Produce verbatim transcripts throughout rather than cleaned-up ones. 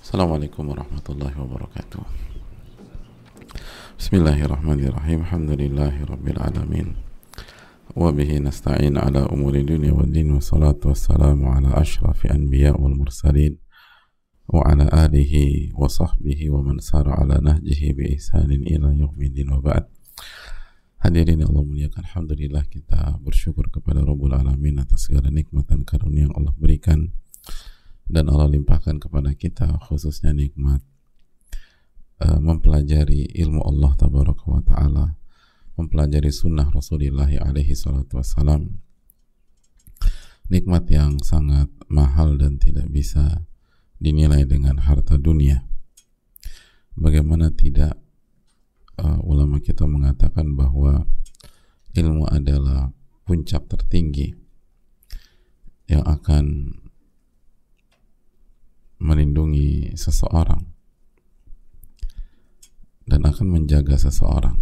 Assalamualaikum warahmatullahi wabarakatuh. Bismillahirrahmanirrahim. Alhamdulillahi rabbil alamin. Wa bihi nasta'in ala umuri dunya wad din, wa salatu wassalamu ala ashrafi anbiya wal mursalin wa ala alihi wa sahbihi wa man sara ala nahjihi bi ihsanin ila yaumiddin, wa ba'd. Hadirin yang Allah muliakan, alhamdulillah kita bersyukur kepada Rabbul Alamin atas segala nikmat dan karunia yang Allah berikan dan Allah limpahkan kepada kita, khususnya nikmat uh, mempelajari ilmu Allah tabaraka wa ta'ala, mempelajari sunnah Rasulullah alaihi salatu wassalam, nikmat yang sangat mahal dan tidak bisa dinilai dengan harta dunia. Bagaimana tidak uh, ulama kita mengatakan bahwa ilmu adalah puncak tertinggi yang akan melindungi seseorang dan akan menjaga seseorang,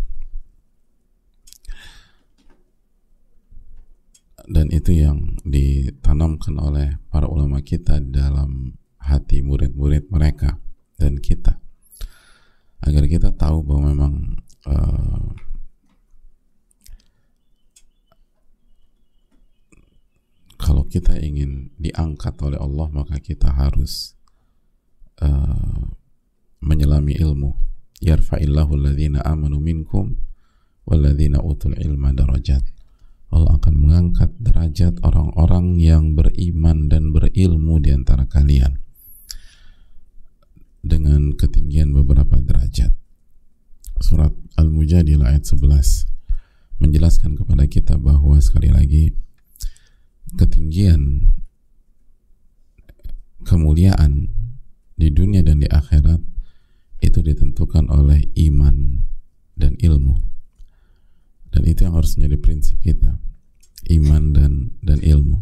dan itu yang ditanamkan oleh para ulama kita dalam hati murid-murid mereka dan kita, agar kita tahu bahwa memang uh, kalau kita ingin diangkat oleh Allah, maka kita harus Uh, menyelami ilmu. Yarfa'illahu alladhina amanu minkum walladhina utul ilma darajat. Allah akan mengangkat derajat orang-orang yang beriman dan berilmu di antara kalian dengan ketinggian beberapa derajat. Surat Al-Mujadilah ayat sebelas menjelaskan kepada kita bahwa sekali lagi ketinggian kemuliaan di dunia dan di akhirat itu ditentukan oleh iman dan ilmu, dan itu yang harus menjadi prinsip kita, iman dan dan ilmu.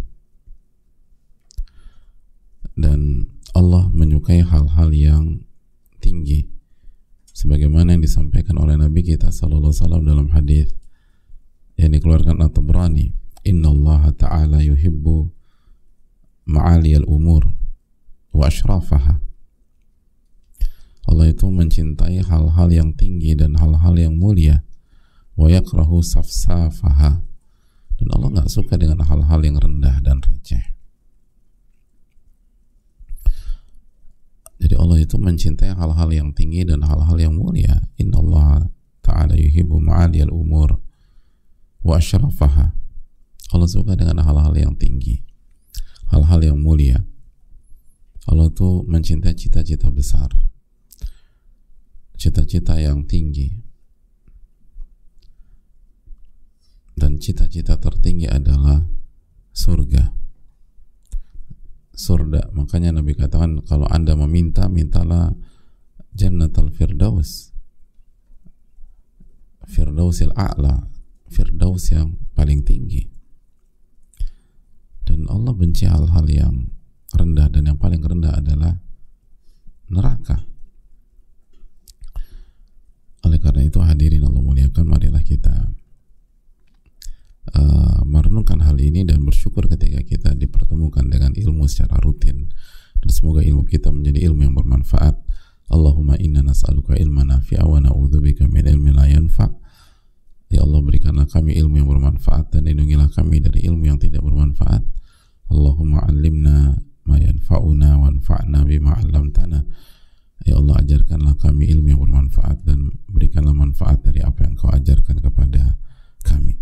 Dan Allah menyukai hal-hal yang tinggi, sebagaimana yang disampaikan oleh Nabi kita sallallahu alaihi wasallam dalam hadis yang dikeluarkan At-Tabrani, innallaha ta'ala yuhibbu ma'aliyal umur wa ashrafaha. Allah itu mencintai hal-hal yang tinggi dan hal-hal yang mulia, wa yakrahu safsafaha, dan Allah nggak suka dengan hal-hal yang rendah dan receh. Jadi Allah itu mencintai hal-hal yang tinggi dan hal-hal yang mulia. Innallaha ta'ala yuhibbu ma'aliyal umur wa ashrafaha. Allah suka dengan hal-hal yang tinggi, hal-hal yang mulia. Allah itu mencintai cita-cita besar, cita-cita yang tinggi, dan cita-cita tertinggi adalah surga. Surga, makanya Nabi katakan, kalau Anda meminta, mintalah Jannatul Firdaus, Firdausil A'la, Firdaus yang paling tinggi. Dan Allah benci hal-hal yang rendah, dan yang paling rendah adalah neraka. Oleh karena itu, hadirin Allah muliakan, marilah kita uh, merenungkan hal ini dan bersyukur ketika kita dipertemukan dengan ilmu secara rutin, dan semoga ilmu kita menjadi ilmu yang bermanfaat. Allahumma inna nas'aluka ilman nafi'a wa na'udzubika min ilmin la yanfa'. Ya Allah, berikanlah kami ilmu yang bermanfaat dan lindungilah kami dari ilmu yang tidak bermanfaat. Allahumma 'allimna ma yanfa'una wanfa'na bima 'allamtana. Ya Allah, ajarkanlah kami ilmu yang bermanfaat dan berikanlah manfaat dari apa yang Kau ajarkan kepada kami.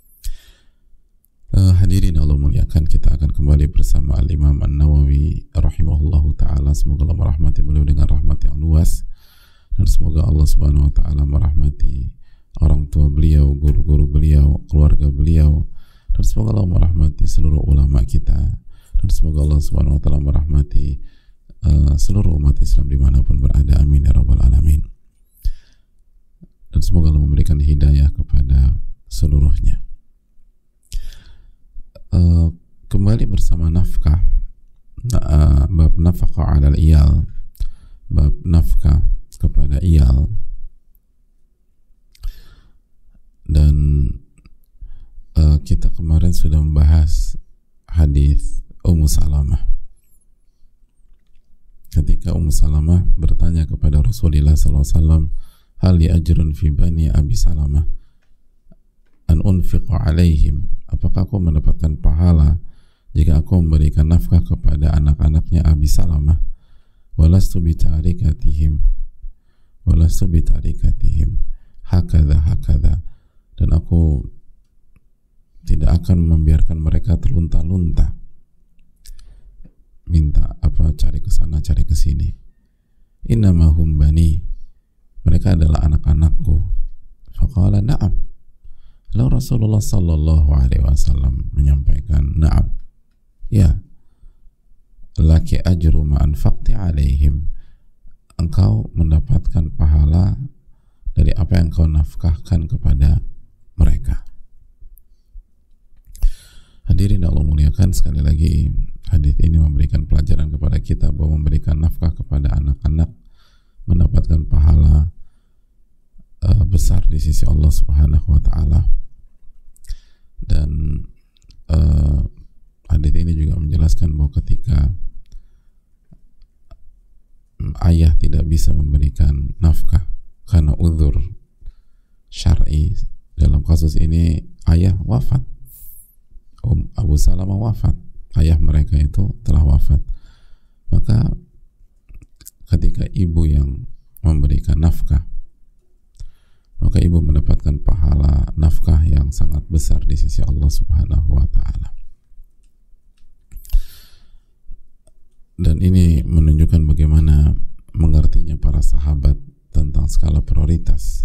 Uh, hadirin Allah muliakan, kita akan kembali bersama Al-Imam An-Nawawi rahimahullahu ta'ala. Semoga Allah merahmati beliau dengan rahmat yang luas, dan semoga Allah subhanahu wa ta'ala merahmati orang tua beliau, guru-guru beliau, keluarga beliau, dan semoga Allah merahmati seluruh ulama kita, dan semoga Allah subhanahu wa ta'ala merahmati Uh, seluruh umat Islam dimanapun berada, amin ya rabbal alamin. Dan semoga Allah memberikan hidayah kepada seluruhnya. Uh, kembali bersama nafkah, uh, bab nafkah alal iyal, bab nafkah kepada iyal. Dan uh, kita kemarin sudah membahas hadis Ummu Salamah ketika Ummu Salamah bertanya kepada Rasulullah sallallahu alaihi wasallam, hal li ajrun fi bani Abi Salamah an unfiqu alaihim, apakah aku mendapatkan pahala jika aku memberikan nafkah kepada anak-anaknya Abi Salamah? Walastu bitarikatihim walastu bitarikatihim hakadha hakadha, dan aku tidak akan membiarkan mereka terlunta-lunta minta apa, cari ke sana cari ke sini. Innama hum bani, mereka adalah anak-anakku. Faqala na'am. Lalu Rasulullah sallallahu alaihi wasallam menyampaikan, na'am, ya, laki ajru ma anfaqti alaihim, engkau mendapatkan pahala dari apa yang kau nafkahkan kepada mereka. Hadirin Allah muliakan, sekali lagi hadis ini memberikan pelajaran kepada kita bahwa memberikan nafkah kepada anak-anak mendapatkan pahala uh, besar di sisi Allah Subhanahu wa taala. Dan uh, hadis ini juga menjelaskan bahwa ketika ayah tidak bisa memberikan nafkah karena uzur syar'i, dalam kasus ini ayah wafat, um, Abu Salamah wafat, ayah mereka itu telah wafat, maka ketika ibu yang memberikan nafkah, maka ibu mendapatkan pahala nafkah yang sangat besar di sisi Allah Subhanahu wa ta'ala. Dan ini menunjukkan bagaimana mengertinya para sahabat tentang skala prioritas.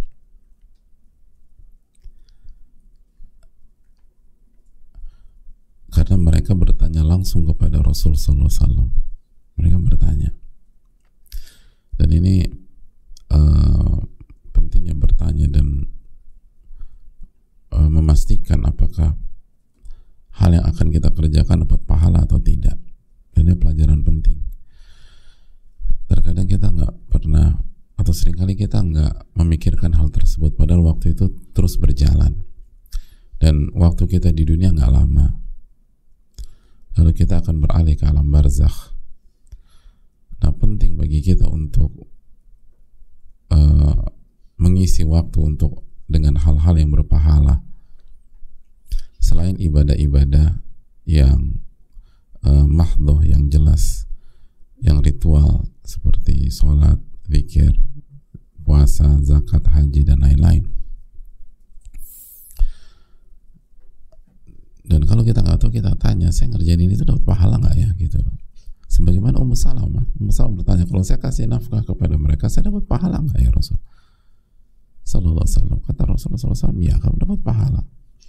Karena mereka bertanya langsung kepada Rasul sallallahu alaihi wasallam. Mereka bertanya. Dan ini uh, pentingnya bertanya dan uh, memastikan apakah hal yang akan kita kerjakan dapat pahala atau tidak. Dan ini pelajaran penting. Terkadang kita nggak pernah, atau seringkali kita nggak memikirkan hal tersebut, padahal waktu itu terus berjalan dan waktu kita di dunia nggak lama, lalu kita akan beralih ke alam barzakh. Nah, penting bagi kita untuk uh, mengisi waktu untuk dengan hal-hal yang berpahala selain ibadah-ibadah yang uh, mahdhah, yang jelas, yang ritual seperti sholat, zikir, puasa, zakat, haji, dan lain-lain. Dan kalau kita nggak tahu, kita tanya, saya ngerjain ini tuh dapat pahala nggak ya, gitu loh. Sebagaimana Ummu Salamah, Ummu Salamah bertanya, kalau saya kasih nafkah kepada mereka, saya dapat pahala nggak ya Rasul sallallahu alaihi wasallam? Kata Rasulullah sallallahu alaihi wasallam, ya, kamu dapat pahala.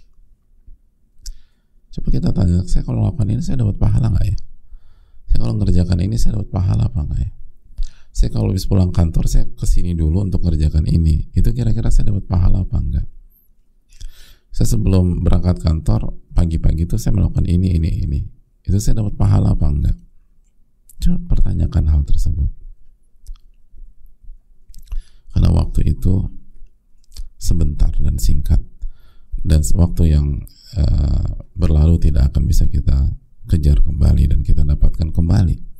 Coba kita tanya, saya kalau melakukan ini, saya dapat pahala nggak ya? Saya kalau ngerjakan ini, saya dapat pahala apa nggak ya? Saya kalau habis pulang kantor, saya kesini dulu untuk ngerjakan ini, itu kira-kira saya dapat pahala apa enggak? Saya sebelum berangkat kantor pagi-pagi itu saya melakukan ini, ini, ini, itu saya dapat pahala apa enggak? Coba pertanyakan hal tersebut, karena waktu itu sebentar dan singkat, dan waktu yang uh, berlalu tidak akan bisa kita kejar kembali dan kita dapatkan kembali.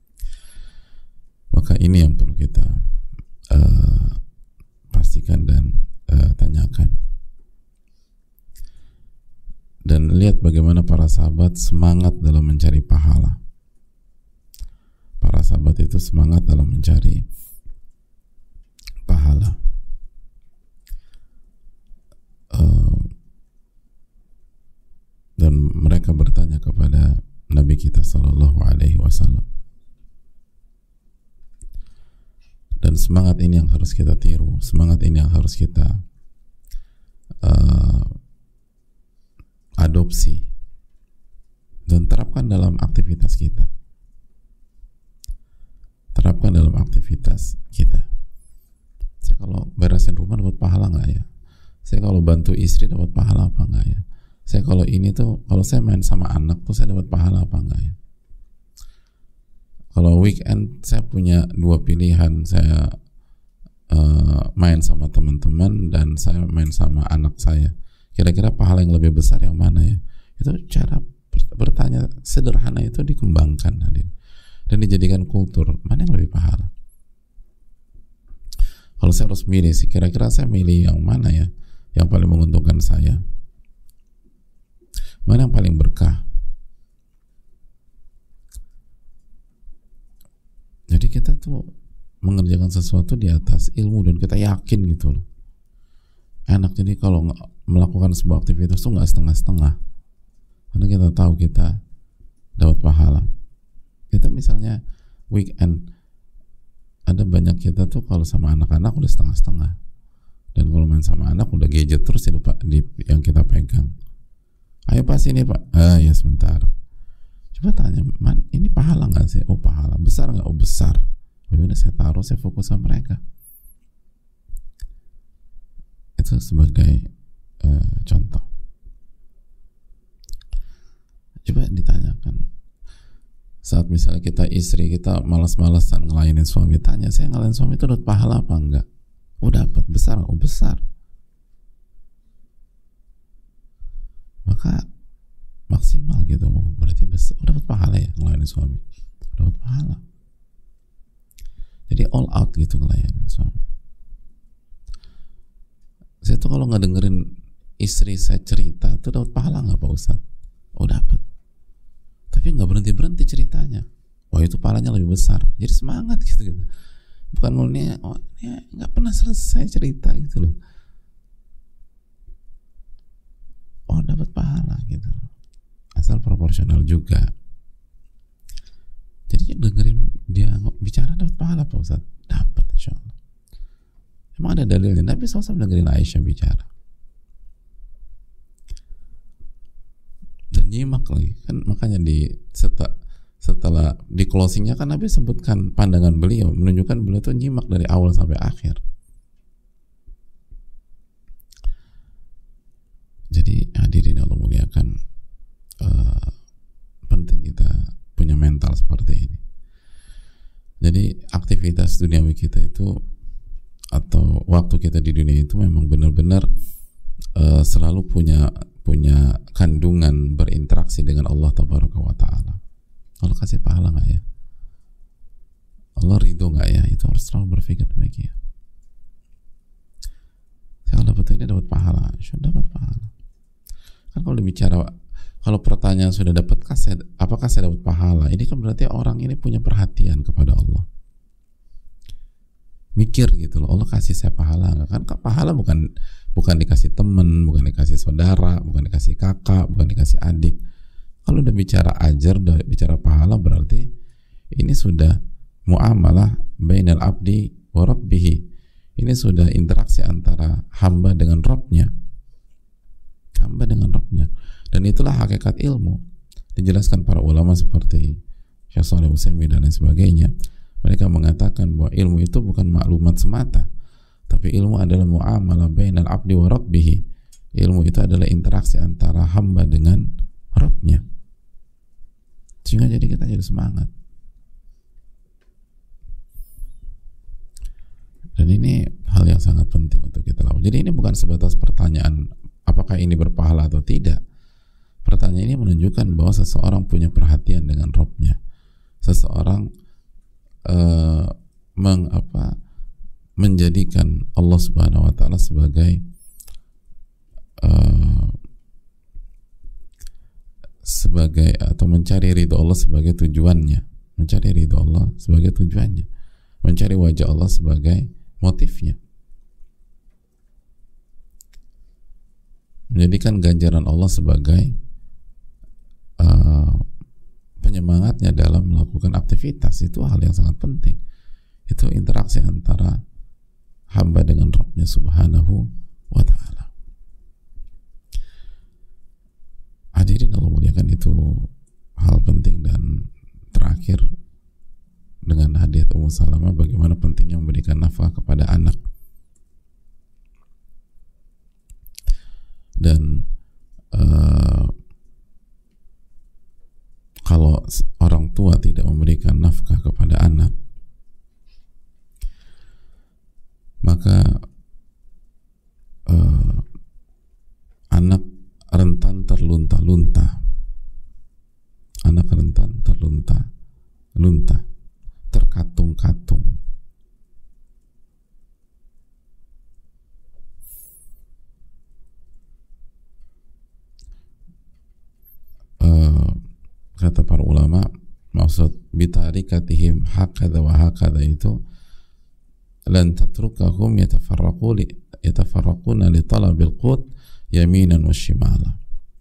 Maka ini yang perlu kita uh, pastikan dan uh, tanyakan. Dan lihat bagaimana para sahabat semangat dalam mencari pahala. Para sahabat itu semangat dalam mencari pahala. Uh, dan mereka bertanya kepada Nabi kita sallallahu alaihi wasallam. Dan semangat ini yang harus kita tiru, semangat ini yang harus kita uh, adopsi dan terapkan dalam aktivitas kita. Terapkan dalam aktivitas kita. Saya kalau beresin rumah dapat pahala nggak ya? Saya kalau bantu istri dapat pahala apa nggak ya? Saya kalau ini tuh, kalau saya main sama anak tuh saya dapat pahala apa nggak ya? Kalau weekend saya punya dua pilihan, saya uh, main sama teman-teman dan saya main sama anak saya. Kira-kira pahala yang lebih besar yang mana ya? Itu cara bertanya sederhana itu dikembangkan, hadir. dan dijadikan kultur, mana yang lebih pahala? Kalau saya harus milih sih, kira-kira saya milih yang mana ya, yang paling menguntungkan saya, mana yang paling berkah. Jadi kita tuh mengerjakan sesuatu di atas ilmu dan kita yakin gitu loh, enak. Jadi kalau melakukan sebuah aktivitas tuh nggak setengah-setengah, karena kita tahu kita dapat pahala. Kita misalnya weekend, ada banyak kita tuh kalau sama anak-anak udah setengah-setengah, dan kalau main sama anak udah gadget terus di depan, di, yang kita pegang. Ayo pas ini pak, ah ya sebentar. Coba tanya, man, ini pahala nggak sih? Oh pahala. Besar nggak? Oh besar. Oh yaudah saya taruh, saya fokus sama mereka. Itu sebagai uh, contoh. Coba ditanyakan, saat misalnya kita istri, kita malas-malasan ngelayanin suami, tanya, saya ngelayanin suami itu dapat pahala apa enggak? Oh dapat. Besar? Oh besar. Maka maksimal gitu, berarti besar. Oh dapat pahala ya ngelayanin suami, dapat pahala. Jadi all out gitu ngelayanin suami. Saya tuh kalau nggak dengerin istri saya cerita tuh dapat pahala nggak Pak Ustadz? Oh dapat. Tapi nggak berhenti berhenti ceritanya. Wah itu pahalanya lebih besar. Jadi semangat gitu gitu. Bukan mulanya, oh ini nggak pernah selesai cerita gitu loh. Oh dapat pahala gitu loh. Asal proporsional juga. Jadi dengerin dia bicara dapat pahala Pak Ustaz. Dapat insya Allah. Emang ada dalilnya? Nabi shallallahu alaihi wasallam dengerin Aisyah bicara. Dan nyimak lagi kan, makanya di setelah, setelah di closingnya kan Nabi sebutkan pandangan beliau, menunjukkan beliau itu nyimak dari awal sampai akhir. Jadi hadirin Allah muliakan, uh, penting kita punya mental seperti ini. Jadi aktivitas duniawi kita itu atau waktu kita di dunia itu memang benar-benar uh, selalu punya punya kandungan berinteraksi dengan Allah Tabaraka wa Ta'ala. Allah kasih pahala nggak ya? Allah ridho nggak ya? Itu harus selalu berpikir demikian. Saya kalau dapat ini dapat pahala, sudah dapat pahala. Kan kalau bicara, kalau pertanyaan sudah dapat kasih, apakah saya dapat pahala? Ini kan berarti orang ini punya perhatian kepada Allah. Mikir gitu loh, Allah kasih saya pahala nggak? Kan pahala bukan bukan dikasih temen, bukan dikasih saudara, bukan dikasih kakak, bukan dikasih adik. Kalau udah bicara ajar, udah bicara pahala, berarti ini sudah muamalah bainal abdi wa rabbihi. Ini sudah interaksi antara hamba dengan Rabbnya, hamba dengan Rabbnya. Dan itulah hakikat ilmu. Dijelaskan para ulama seperti Syekh Shalih Utsaimin dan lain sebagainya. Mereka mengatakan bahwa ilmu itu bukan maklumat semata, tapi ilmu adalah muamalah bainal abdi wa rabbihi. Ilmu itu adalah interaksi antara hamba dengan Rabbnya. Sehingga jadi kita jadi semangat. Dan ini hal yang sangat penting untuk kita lakukan. Jadi ini bukan sebatas pertanyaan apakah ini berpahala atau tidak. Pertanyaan ini menunjukkan bahwa seseorang punya perhatian dengan Rabbnya. Seseorang Uh, meng, apa, menjadikan Allah Subhanahu wa Ta'ala sebagai uh, sebagai atau mencari ridho Allah sebagai tujuannya, mencari ridho Allah sebagai tujuannya, mencari wajah Allah sebagai motifnya, menjadikan ganjaran Allah sebagai uh, penyemangatnya dalam melakukan aktivitas. Itu hal yang sangat penting. Itu interaksi antara hamba dengan Rabbnya Subhanahu wa Ta'ala. Hadirin Allah muliakan, itu hal penting. Dan terakhir, dengan hadiah Ummu Salamah, bagaimana pentingnya memberikan nafkah kepada anak. Dan uh, kalau orang tua tidak memberikan nafkah kepada anak, maka uh, anak rentan terlunta-lunta, anak rentan terlunta lunta, terkatung-katung. Uh, kata para ulama, maksud bitarikatihim hakadha wa hakadha itu lan tatrukahum yatafarraqu li yatafarraquna li talabil qut yaminan wa shimala.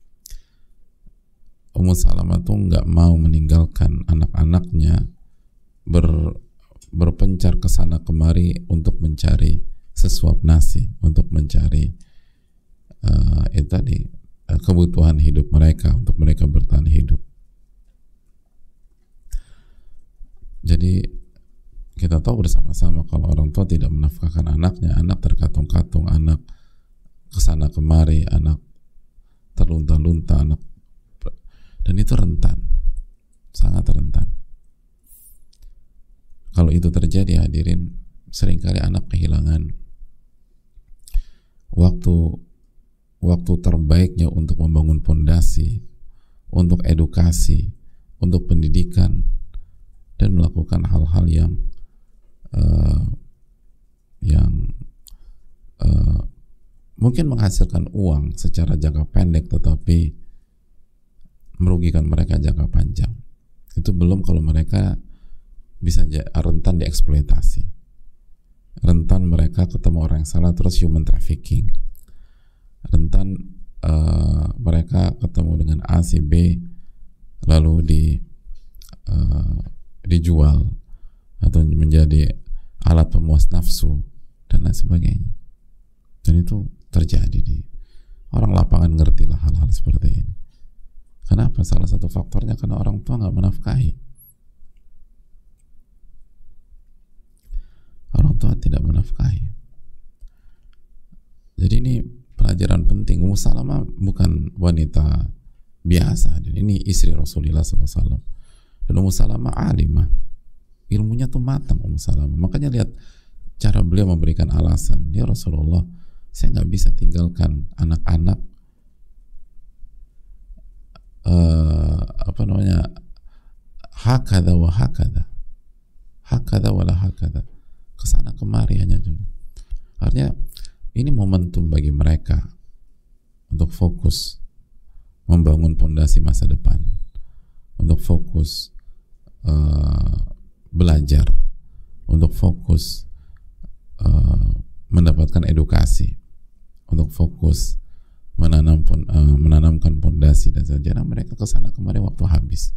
Ummu Salamah tuh nggak mau meninggalkan anak-anaknya ber, berpencar ke sana kemari untuk mencari sesuap nasi, untuk mencari uh, itu tadi uh, kebutuhan hidup mereka, untuk mereka bertahan hidup. Jadi kita tahu bersama-sama kalau orang tua tidak menafkahkan anaknya, anak terkatung-katung, anak kesana kemari, anak terlunta-lunta, anak, dan itu rentan, sangat rentan. Kalau itu terjadi, hadirin, seringkali anak kehilangan waktu waktu terbaiknya untuk membangun pondasi, untuk edukasi, untuk pendidikan, dan melakukan hal-hal yang uh, yang uh, mungkin menghasilkan uang secara jangka pendek, tetapi merugikan mereka jangka panjang. Itu belum kalau mereka bisa rentan dieksploitasi, rentan mereka ketemu orang yang salah terus human trafficking, rentan uh, mereka ketemu dengan A si B lalu di uh, dijual atau menjadi alat pemuas nafsu dan lain sebagainya. Dan itu terjadi di orang lapangan, ngertilah hal-hal seperti ini. Kenapa? Salah satu faktornya karena orang tua nggak menafkahi. Orang tua tidak menafkahi. Jadi ini pelajaran penting. Ummu Salamah bukan wanita biasa, dan ini istri Rasulullah shallallahu alaihi wasallam. Dan Ummu Salamah alimah, ilmunya tuh matang Ummu Salamah. Makanya lihat cara beliau memberikan alasan, ya Rasulullah, saya nggak bisa tinggalkan anak-anak Uh, apa namanya hakada wa hakada hakada wala hakada, kesana kemari hanya juga. Artinya ini momentum bagi mereka untuk fokus membangun pondasi masa depan, untuk fokus uh, belajar, untuk fokus uh, mendapatkan edukasi, untuk fokus menanam pon, uh, menanamkan pondasi dan sebagainya. Mereka kesana kemari waktu habis.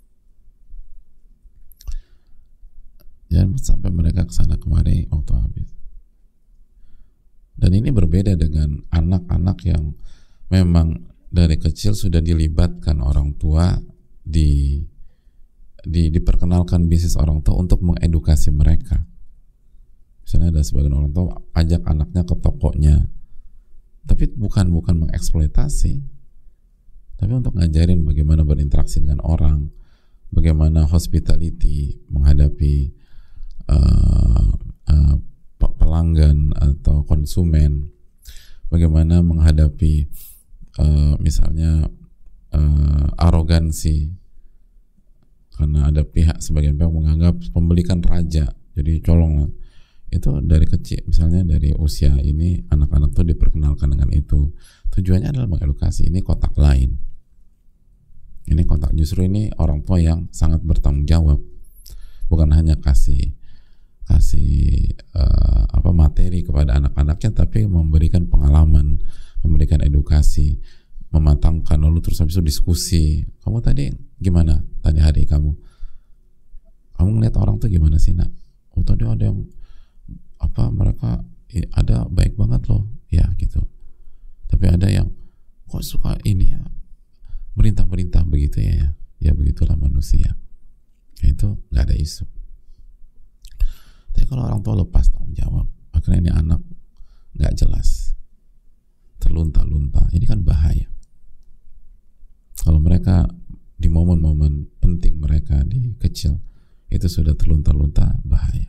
Jangan sampai mereka kesana kemari waktu habis. Dan ini berbeda dengan anak-anak yang memang dari kecil sudah dilibatkan orang tua di, di diperkenalkan bisnis orang tua untuk mengedukasi mereka. Misalnya ada sebagian orang tua ajak anaknya ke tokonya, tapi bukan bukan mengeksploitasi, tapi untuk ngajarin bagaimana berinteraksi dengan orang, bagaimana hospitality menghadapi uh, uh, pelanggan atau konsumen, bagaimana menghadapi uh, misalnya uh, arogansi, karena ada pihak, sebagian pihak menganggap pembeli kan raja, jadi colong. Itu dari kecil, misalnya dari usia ini anak-anak tuh diperkenalkan dengan itu. Tujuannya adalah mengedukasi. Ini kotak lain. Ini kotak, justru ini orang tua yang sangat bertanggung jawab. Bukan hanya kasih kasih uh, apa materi kepada anak-anaknya, tapi memberikan pengalaman, memberikan edukasi, mematangkan, lalu terus habis itu diskusi. Kamu tadi gimana? Tadi hari kamu, kamu ngeliat orang tuh gimana sih, nak? Oh tadi ada yang apa, mereka ada baik banget loh, ya gitu. Tapi ada yang kok suka ini ya, merintah-merintah begitu ya, ya, ya begitulah manusia. Ya, itu nggak ada isu. Tapi kalau orang tua lepas tanggung jawab, akhirnya ini anak nggak jelas, terlunta-lunta, ini kan bahaya. Kalau mereka di momen-momen penting mereka di kecil itu sudah terlunta-lunta, bahaya.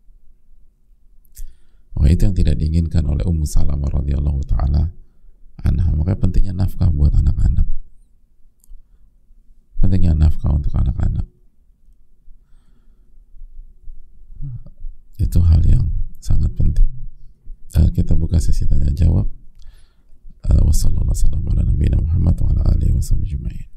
Oh, itu yang tidak diinginkan oleh Ummu Salamah radhiyallahu taala anha. Makanya pentingnya nafkah buat anak-anak. Pentingnya nafkah untuk anak-anak. Itu hal yang sangat penting. Uh, kita buka sesi tanya jawab. Uh, Wassallallahu ala nabiyina Muhammad wa ala alihi wa sahbihi ajma'in.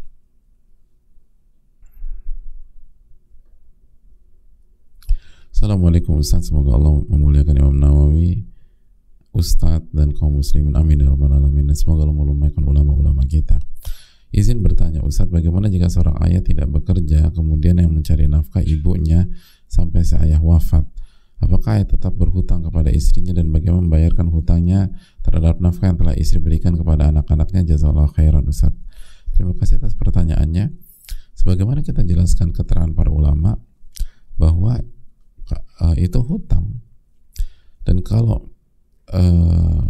Assalamualaikum Ustaz, semoga Allah memuliakan Imam Nawawi, Ustadz dan kaum muslimin, amin ya rabbal alamin, dan semoga Allah memuliakan ulama-ulama kita. Izin bertanya Ustadz, bagaimana jika seorang ayah tidak bekerja, kemudian yang mencari nafkah ibunya sampai si ayah wafat? Apakah ayah tetap berhutang kepada istrinya, dan bagaimana membayarkan hutangnya terhadap nafkah yang telah istri berikan kepada anak-anaknya? Jazakallahu khairan Ustadz. Terima kasih atas pertanyaannya. Sebagaimana kita jelaskan keterangan para ulama bahwa uh, itu hutang, dan kalau uh,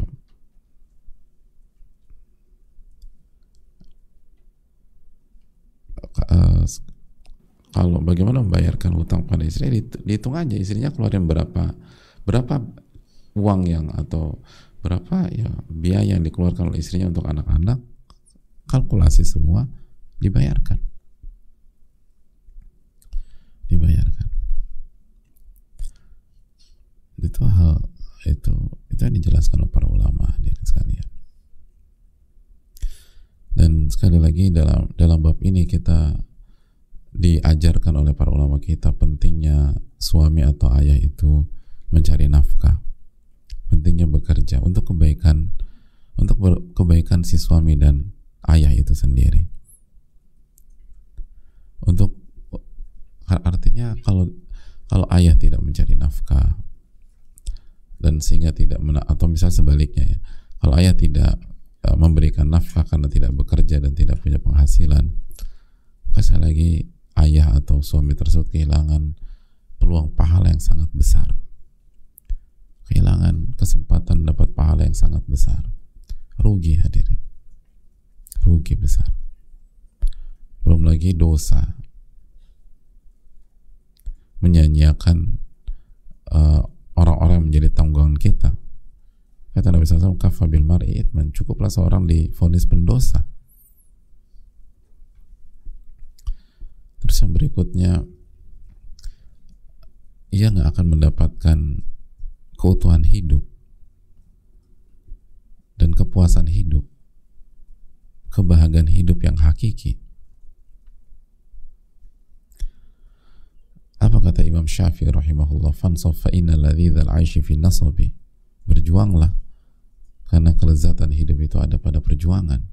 uh, kalau bagaimana membayarkan hutang pada istri, dihitung aja istrinya keluarin berapa berapa uang yang atau berapa ya biaya yang dikeluarkan oleh istrinya untuk anak-anak, kalkulasi semua, dibayarkan dibayarkan itu hal itu itu yang dijelaskan oleh para ulama, hadirin sekalian. Dan sekali lagi dalam dalam bab ini kita diajarkan oleh para ulama kita pentingnya suami atau ayah itu mencari nafkah, pentingnya bekerja untuk kebaikan untuk kebaikan si suami dan ayah itu sendiri. Untuk artinya kalau kalau ayah tidak mencari nafkah dan sehingga tidak mena- atau misal sebaliknya ya, kalau ayah tidak uh, memberikan nafkah karena tidak bekerja dan tidak punya penghasilan, maka sekali lagi ayah atau suami tersebut kehilangan peluang pahala yang sangat besar, kehilangan kesempatan dapat pahala yang sangat besar, rugi hadirin, rugi besar. Belum lagi dosa, menyanyiakan uh, orang-orang yang menjadi tanggungan kita. Kata Nabi shallallahu alaihi wasallam, kafa bil mar'i ithman, cukuplah seorang divonis pendosa. Terus yang berikutnya, ia nggak akan mendapatkan keutuhan hidup dan kepuasan hidup, kebahagiaan hidup yang hakiki. Apa kata Imam Syafi'i rahimahullah? Fansaf fa innal ladzizal 'aishi fi nasabi. Berjuanglah karena kelezatan hidup itu ada pada perjuangan.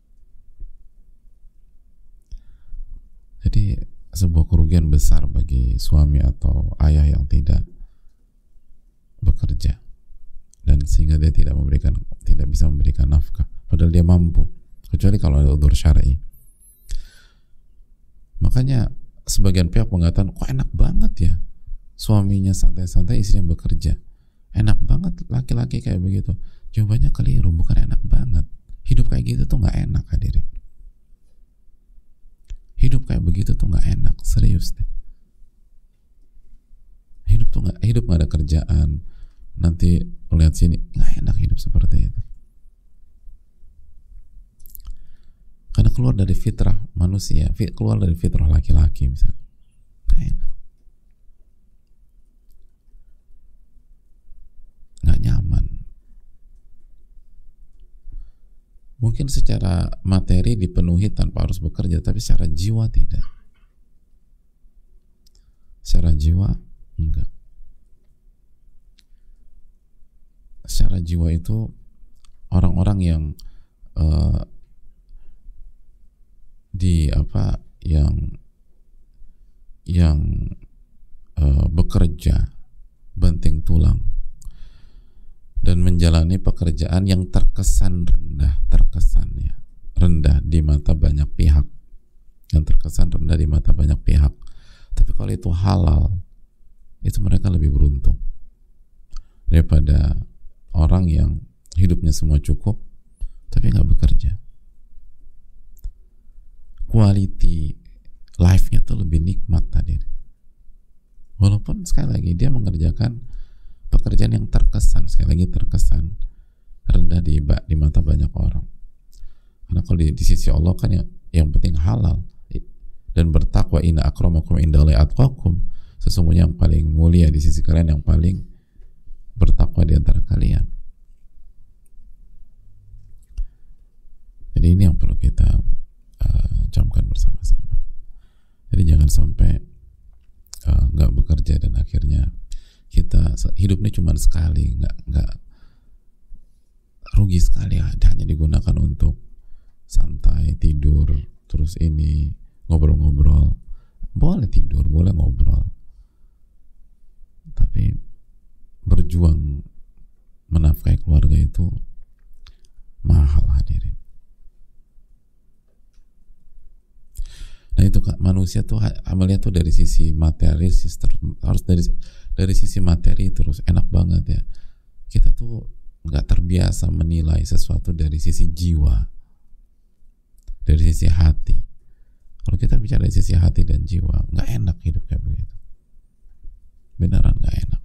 Jadi sebuah kerugian besar bagi suami atau ayah yang tidak bekerja dan sehingga dia tidak memberikan tidak bisa memberikan nafkah padahal dia mampu, kecuali kalau ada udzur syar'i. Makanya sebagian pihak mengatakan, kok enak banget ya suaminya santai-santai, istrinya bekerja, enak banget laki-laki kayak begitu. Jawabannya keliru, bukan enak banget. Hidup kayak gitu tuh nggak enak hadirin. Hidup kayak begitu tuh nggak enak, serius deh. Hidup tuh nggak, hidup nggak ada kerjaan, nanti lihat sini, nggak enak hidup seperti itu. Karena keluar dari fitrah manusia, keluar dari fitrah laki-laki misalnya, nggak enak, nggak nyaman. Mungkin secara materi dipenuhi tanpa harus bekerja, tapi secara jiwa tidak. Secara jiwa enggak. Secara jiwa itu orang-orang yang uh, di apa yang yang uh, bekerja banting tulang dan menjalani pekerjaan yang terkesan rendah, terkesan ya rendah di mata banyak pihak, yang terkesan rendah di mata banyak pihak. Tapi kalau itu halal, itu mereka lebih beruntung daripada orang yang hidupnya semua cukup tapi nggak bekerja. Quality life-nya tuh lebih nikmat tadi. Walaupun sekali lagi dia mengerjakan pekerjaan yang terkesan, sekali lagi terkesan rendah di, di mata banyak orang. Karena kalau di, di sisi Allah kan yang, yang penting halal dan bertakwa, inna akramakum indallahi atqakum. sesungguhnya yang paling mulia di sisi kalian, yang paling bertakwa di antara kalian. Jadi ini yang perlu kita uh, camkan bersama-sama. Jadi jangan sampai nggak uh, bekerja dan akhirnya kita hidup ini cuma sekali, nggak nggak rugi sekali, hanya digunakan untuk santai, tidur, terus ini ngobrol-ngobrol. Boleh tidur, boleh ngobrol, tapi berjuang menafkahi keluarga itu mahal, hadirin. Nah itu Kak, manusia tuh amalnya tuh dari sisi materi, harus dari dari sisi materi terus enak banget ya. Kita tuh nggak terbiasa menilai sesuatu dari sisi jiwa, dari sisi hati. Kalau kita bicara dari sisi hati dan jiwa, nggak enak hidup kayak begitu. Beneran nggak enak.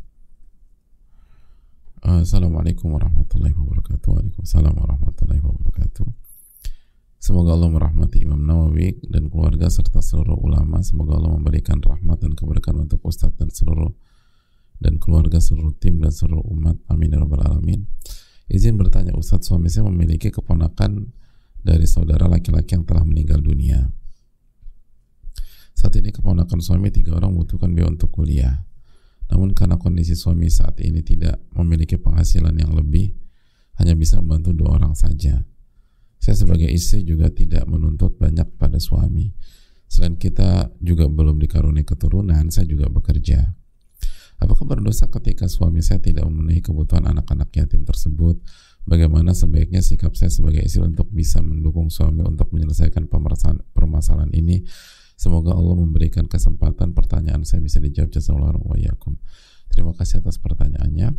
Assalamualaikum warahmatullahi wabarakatuh. Waalaikumsalam warahmatullahi wabarakatuh. Semoga Allah merahmati Imam Nawawi dan keluarga serta seluruh ulama. Semoga Allah memberikan rahmat dan keberkahan untuk Ustadz dan seluruh dan keluarga, seluruh tim dan seluruh umat. Amin ya rabbal alamin. Izin bertanya Ustadz, suami saya memiliki keponakan dari saudara laki-laki yang telah meninggal dunia. Saat ini keponakan suami tiga orang membutuhkan biaya untuk kuliah. Namun karena kondisi suami saat ini tidak memiliki penghasilan yang lebih, hanya bisa membantu dua orang saja. Saya sebagai istri juga tidak menuntut banyak pada suami. Selain kita juga belum dikaruniai keturunan, saya juga bekerja. Apakah berdosa ketika suami saya tidak memenuhi kebutuhan anak-anak yatim tersebut? Bagaimana sebaiknya sikap saya sebagai istri untuk bisa mendukung suami untuk menyelesaikan permasalahan ini? Semoga Allah memberikan kesempatan pertanyaan saya bisa dijawab. Jazakallahu wa iyyakum. Terima kasih atas pertanyaannya.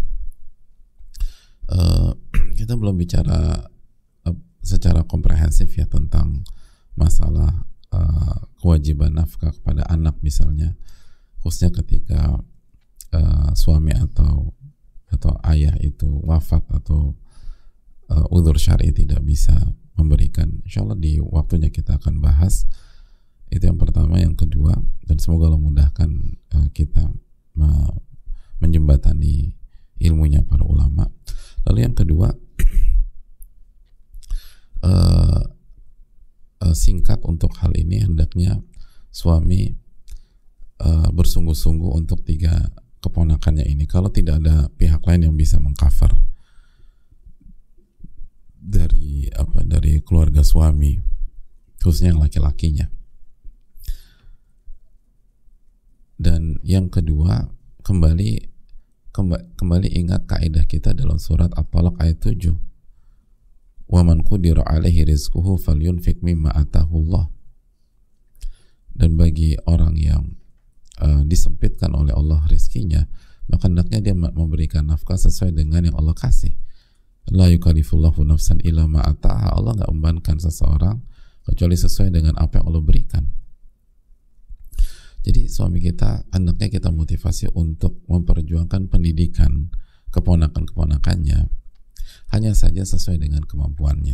Uh, kita belum bicara secara komprehensif ya tentang masalah uh, kewajiban nafkah kepada anak misalnya, khususnya ketika uh, suami atau atau ayah itu wafat atau uh, udhur syar'i tidak bisa memberikan. Insyaallah di waktunya kita akan bahas itu, yang pertama. Yang kedua, dan semoga Allah mudahkan uh, kita uh, menjembatani ilmunya para ulama. Lalu yang kedua, Uh, uh, singkat untuk hal ini, hendaknya suami uh, bersungguh-sungguh untuk tiga keponakannya ini. Kalau tidak ada pihak lain yang bisa mengcover dari apa dari keluarga suami, khususnya yang laki-lakinya. Dan yang kedua, kembali kembali, kembali ingat kaidah kita dalam surat At-Talaq ayat tujuh. Wa man qudira alaihi rizquhu falyunfiq mimma atahullah. Dan bagi orang yang uh, disempitkan oleh Allah rizkinya, maka hendaknya dia memberikan nafkah sesuai dengan yang Allah kasih. La yukallifullahu nafsan illa ma ataha. Allah nggak membebankan seseorang kecuali sesuai dengan apa yang Allah berikan. Jadi suami kita, hendaknya kita motivasi untuk memperjuangkan pendidikan keponakan-keponakannya, hanya saja sesuai dengan kemampuannya.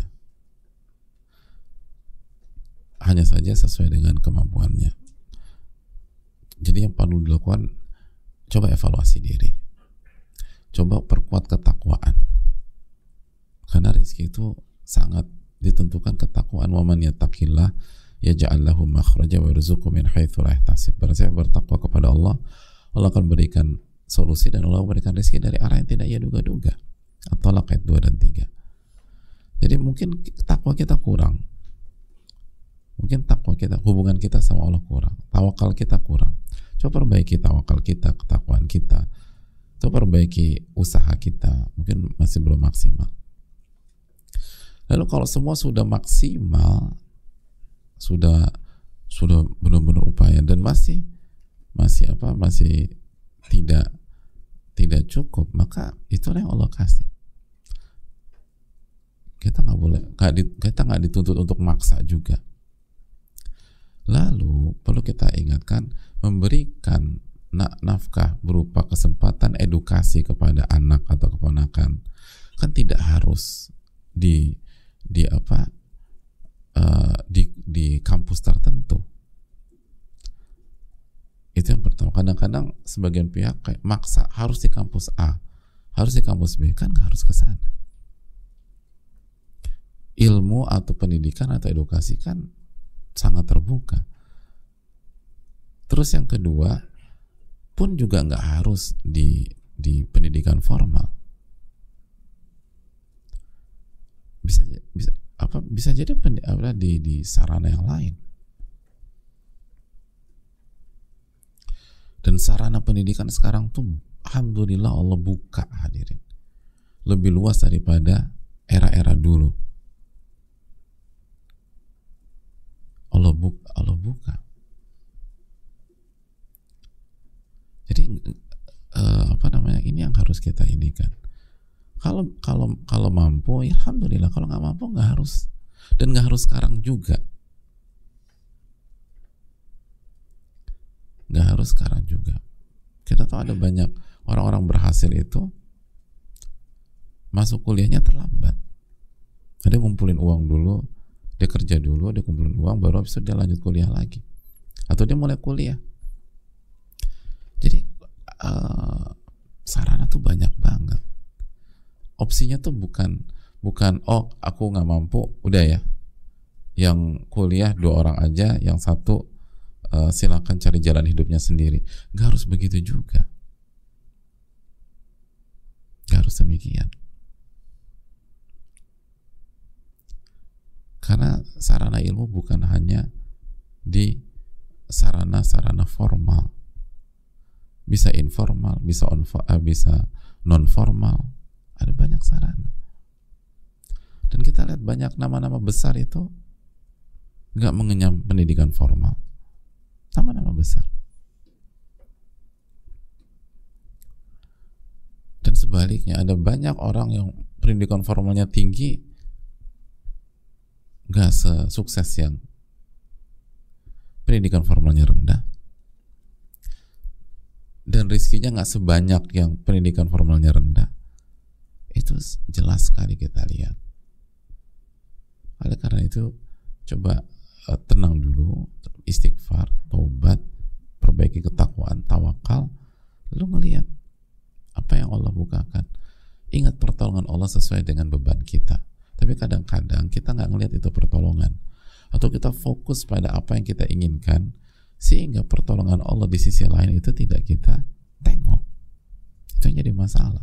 Hanya saja sesuai dengan kemampuannya. Jadi yang perlu dilakukan, coba evaluasi diri. Coba perkuat ketakwaan. Karena rezeki itu sangat ditentukan ketakwaan. Wa man yattaqillah yaj'al lahu makhraja wa yarzuqhu min haitsu la yahtasib. Barang siapa bertakwa kepada Allah, Allah akan berikan solusi dan Allah memberikan rezeki dari arah yang tidak ia duga-duga. At-Talaq ayat dua dan tiga. Jadi mungkin takwa kita kurang. Mungkin takwa kita, hubungan kita sama Allah kurang. Tawakal kita kurang. Coba perbaiki tawakal kita, ketakwaan kita. Coba perbaiki usaha kita. Mungkin masih belum maksimal. Lalu kalau semua sudah maksimal, sudah sudah benar-benar upaya dan masih masih apa? Masih tidak tidak cukup, maka itulah yang Allah kasih. Kita nggak boleh, gak di, kita nggak dituntut untuk maksa juga. Lalu perlu kita ingatkan, memberikan na- nafkah berupa kesempatan edukasi kepada anak atau keponakan kan tidak harus di di apa uh, di di kampus tertentu. Itu yang pertama. kadang-kadang sebagian pihak kayak maksa harus di kampus A, harus di kampus B, kan nggak harus ke sana. Ilmu atau pendidikan atau edukasi kan sangat terbuka. Terus yang kedua pun juga nggak harus di di pendidikan formal. Bisa bisa apa bisa jadi apa, di di sarana yang lain. Dan sarana pendidikan sekarang tuh alhamdulillah Allah buka, hadirin, lebih luas daripada era-era dulu. Allah buka, Allah buka. Jadi uh, apa namanya, ini yang harus kita ini kan. Kalau kalau kalau mampu, ya alhamdulillah. Kalau nggak mampu nggak harus, dan nggak harus sekarang juga. Nggak harus sekarang juga. Kita tahu ada banyak orang-orang berhasil itu masuk kuliahnya terlambat. Ada ngumpulin uang dulu, dia kerja dulu, dia kumpulin uang, baru habis itu dia lanjut kuliah lagi, atau dia mulai kuliah. Jadi uh, sarana tuh banyak banget. Opsinya tuh bukan bukan oh aku nggak mampu, udah ya, yang kuliah dua orang aja, yang satu uh, silakan cari jalan hidupnya sendiri. Nggak harus begitu juga. Nggak harus demikian. Karena sarana ilmu bukan hanya di sarana-sarana formal, bisa informal, bisa on, bisa non formal, ada banyak sarana. Dan kita lihat banyak nama-nama besar itu nggak mengenyam pendidikan formal, nama-nama besar. Dan sebaliknya ada banyak orang yang pendidikan formalnya tinggi, nggak sesukses yang pendidikan formalnya rendah, dan rizkinya nggak sebanyak yang pendidikan formalnya rendah. Itu jelas sekali kita lihat. Oleh karena itu coba uh, tenang dulu, istighfar, taubat, perbaiki ketakwaan, tawakal, lalu ngelihat apa yang Allah bukakan. Ingat pertolongan Allah sesuai dengan beban kita. Tapi kadang-kadang kita nggak ngelihat itu pertolongan, atau kita fokus pada apa yang kita inginkan, sehingga pertolongan Allah di sisi lain itu tidak kita tengok. Itu yang jadi masalah.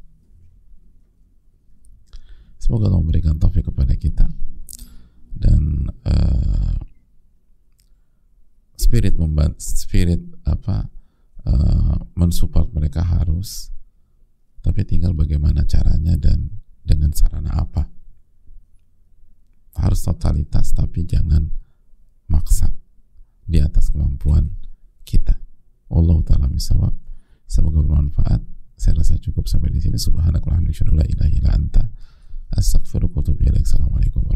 Semoga Allah memberikan taufik kepada kita, dan uh, spirit membantu, spirit apa uh, mensupport mereka harus, tapi tinggal bagaimana caranya dan dengan sarana apa. Harus totalitas, tapi jangan maksa di atas kemampuan kita. Wallahu ta'ala bishawab. Semoga bermanfaat. Saya rasa cukup sampai di sini. Subhanakallahumma wa bihamdika, la ilaha illa anta, astaghfiruka wa atubu ilaik. Assalamualaikum.